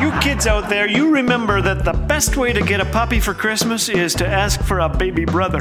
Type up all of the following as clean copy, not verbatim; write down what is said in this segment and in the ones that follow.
You kids out there, you remember that the best way to get a puppy for Christmas is to ask for a baby brother.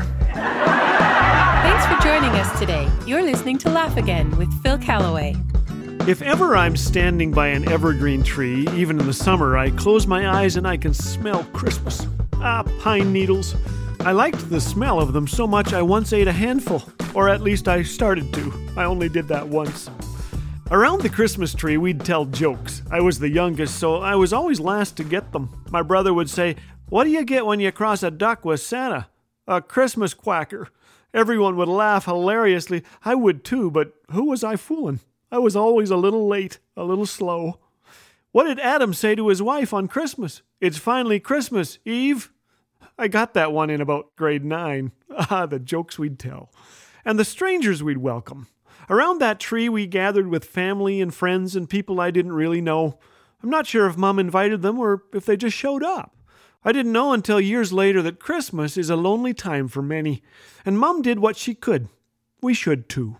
Thanks for joining us today. You're listening to Laugh Again with Phil Callaway. If ever I'm standing by an evergreen tree, even in the summer, I close my eyes and I can smell Christmas. Pine needles. I liked the smell of them so much I once ate a handful. Or at least I started to. I only did that once. Around the Christmas tree, we'd tell jokes. I was the youngest, so I was always last to get them. My brother would say, "What do you get when you cross a duck with Santa?" "A Christmas quacker." Everyone would laugh hilariously. I would too, but who was I fooling? I was always a little late, a little slow. What did Adam say to his wife on Christmas? "It's finally Christmas, Eve." I got that one in about grade 9. The jokes we'd tell. And the strangers we'd welcome. Around that tree, we gathered with family and friends and people I didn't really know. I'm not sure if Mom invited them or if they just showed up. I didn't know until years later that Christmas is a lonely time for many, and Mom did what she could. We should too.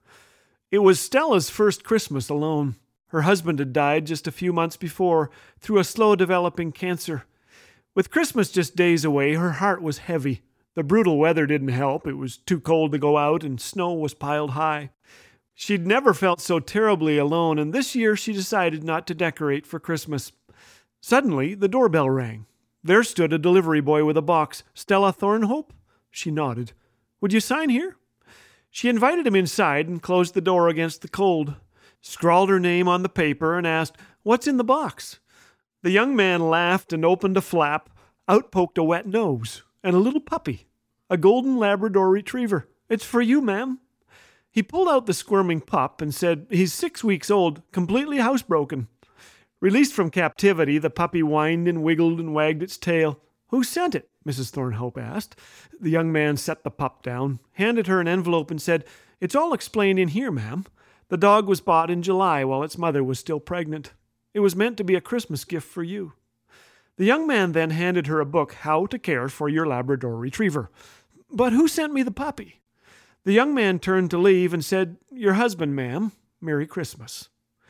It was Stella's first Christmas alone. Her husband had died just a few months before through a slow-developing cancer. With Christmas just days away, her heart was heavy. The brutal weather didn't help. It was too cold to go out, and snow was piled high. She'd never felt so terribly alone, and this year she decided not to decorate for Christmas. Suddenly, the doorbell rang. There stood a delivery boy with a box. "Stella Thornhope?" She nodded. "Would you sign here?" She invited him inside and closed the door against the cold, scrawled her name on the paper, and asked, "What's in the box?" The young man laughed and opened a flap. Out poked a wet nose and a little puppy, a golden Labrador retriever. "It's for you, ma'am." He pulled out the squirming pup and said, "He's 6 weeks old, completely housebroken." Released from captivity, the puppy whined and wiggled and wagged its tail. "Who sent it?" Mrs. Thornhope asked. The young man set the pup down, handed her an envelope and said, "It's all explained in here, ma'am. The dog was bought in July while its mother was still pregnant. It was meant to be a Christmas gift for you." The young man then handed her a book, How to Care for Your Labrador Retriever. "But who sent me the puppy?" The young man turned to leave and said, "Your husband, ma'am. Merry Christmas."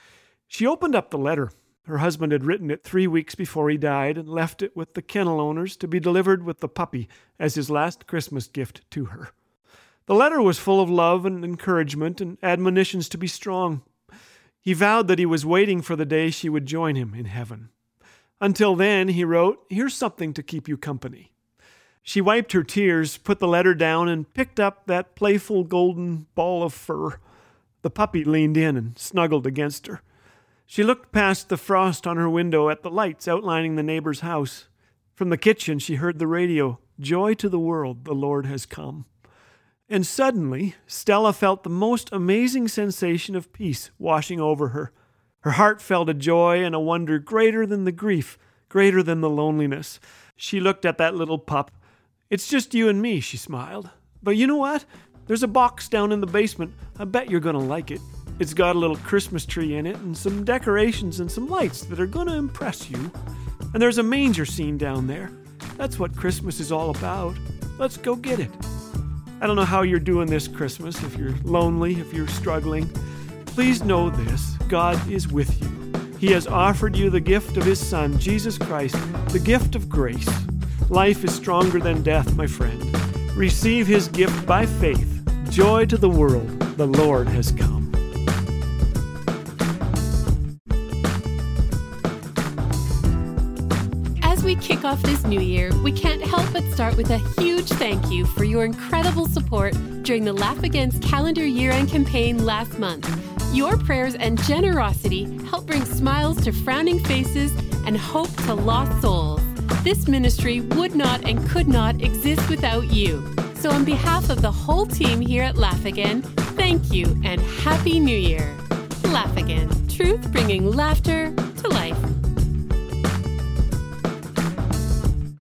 She opened up the letter. Her husband had written it 3 weeks before he died and left it with the kennel owners to be delivered with the puppy as his last Christmas gift to her. The letter was full of love and encouragement and admonitions to be strong. He vowed that he was waiting for the day she would join him in heaven. Until then, he wrote, "Here's something to keep you company." She wiped her tears, put the letter down, and picked up that playful golden ball of fur. The puppy leaned in and snuggled against her. She looked past the frost on her window at the lights outlining the neighbor's house. From the kitchen, she heard the radio, "Joy to the world, the Lord has come." And suddenly, Stella felt the most amazing sensation of peace washing over her. Her heart felt a joy and a wonder greater than the grief, greater than the loneliness. She looked at that little pup. "It's just you and me," she smiled. "But you know what? There's a box down in the basement. I bet you're going to like it. It's got a little Christmas tree in it and some decorations and some lights that are going to impress you. And there's a manger scene down there. That's what Christmas is all about. Let's go get it." I don't know how you're doing this Christmas, if you're lonely, if you're struggling. Please know this, God is with you. He has offered you the gift of His Son, Jesus Christ, the gift of grace. Life is stronger than death, my friend. Receive His gift by faith. Joy to the world, the Lord has come. As we kick off this new year, we can't help but start with a huge thank you for your incredible support during the Laugh Against calendar year-end campaign last month. Your prayers and generosity help bring smiles to frowning faces and hope to lost souls. This ministry would not and could not exist without you. So on behalf of the whole team here at Laugh Again, thank you and Happy New Year. Laugh Again, truth bringing laughter to life.